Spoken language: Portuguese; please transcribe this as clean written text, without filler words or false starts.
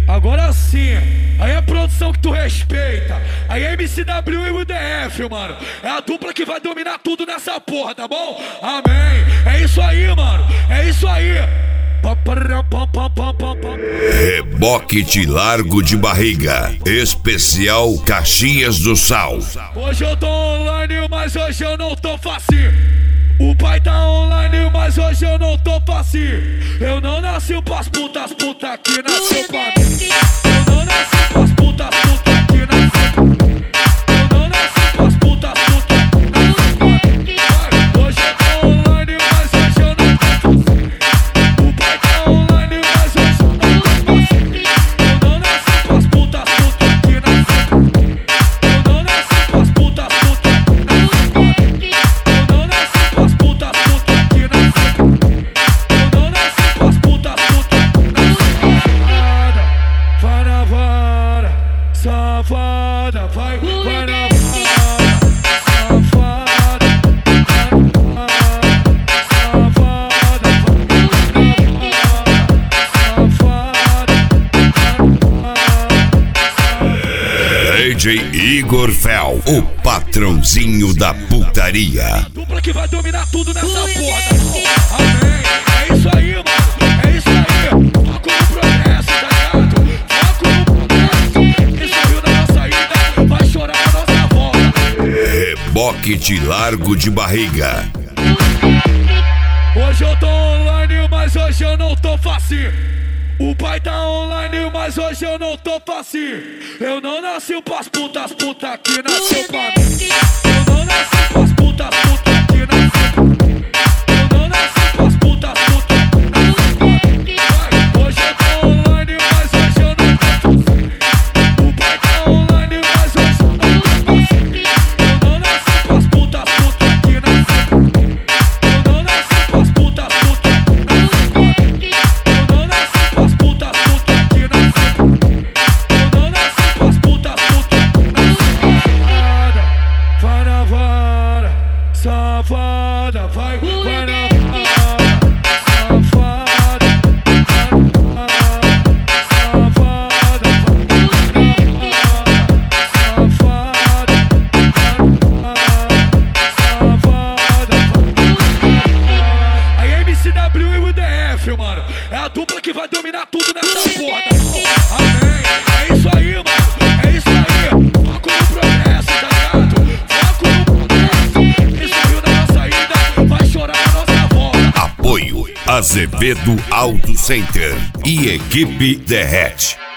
Agora sim, aí é a produção que tu respeita. Aí é MCW e o DF, mano. É a dupla que vai dominar tudo nessa porra, tá bom? Amém. É isso aí, mano. É isso aí. Reboque de Largo de Barriga, especial Caxias do Sal. Hoje eu tô online, mas hoje eu não tô facinho. O pai tá online, mas hoje eu não tô facinho. Eu não nasci pras putas, puta que nasceu pra mim. Eu não nasci pras putas, puta que nasceu pra mim. Eu não nasci pras putas, puta que nasceu pra mim. Hoje eu tô online, mas hoje eu não tô facinho. O pai tá online, mas hoje eu não tô facinho. Eu não nasci pras putas, puta que nasceu pra mim. Eu não nasci pras putas, puta que nasceu pra mim. Eu não nasci pras putas, puta que nasceu pra mim. Eu não nasci pras putas, puta que nasceu pra mim. Vai na vara, safada, vai na vara, safada, DJ Igor Fel, o patrãozinho da putaria. dupla que vai dominar tudo nessa porra, tá bom? Amém. É isso aí, mano. É isso aí. Foco no progresso, tá ligado? Foco no progresso. Quem sorriu na nossa ida vai chorar na nossa volta. Reboque de Largo de Barriga. Hoje eu tô online, mas hoje eu não tô facinho. O pai tá online, mas hoje eu não tô facinho. Eu não nasci pras putas, puta que nasceu pra mim. Eu não nasci pras putas, puta que nasceu pra mim. Eu não nasci pras putas, puta que nasceu pra mim. Hoje eu tô online, mas hoje eu não tô facinho. O pai tá online, mas hoje eu não tô facinho. Eu não nasci pras putas, puta que nasceu pra mim. Eu não nasci pras putas, puta que nasceu pra mim. Eu não nasci pras putas, puta que nasceu pra mim. Eu não nasci pras putas, puta que nasceu pra mim. Vai na vara, safada, vai na vara, safada, safada, safada. Aí é MCW e o DF, mano. É a dupla que vai dominar tudo nessa porra, tá bom? Amém. É isso aí, mano. É isso aí. Foco no progresso, tá ligado? Foco no progresso. Quem sorriu na nossa ida vai chorar na nossa volta. Apoio Azevedo Auto Center e equipe Derrete.